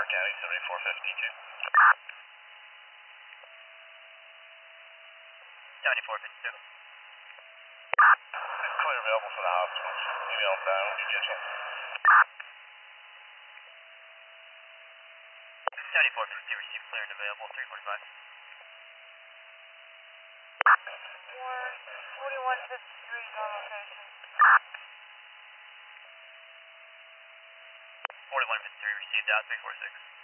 Clark County, 7452. 7452. It's clear available for the hospitals. Email them down when you get you. 7452, received clear and available, 345. 4153 is on location. 4153, received out, 346.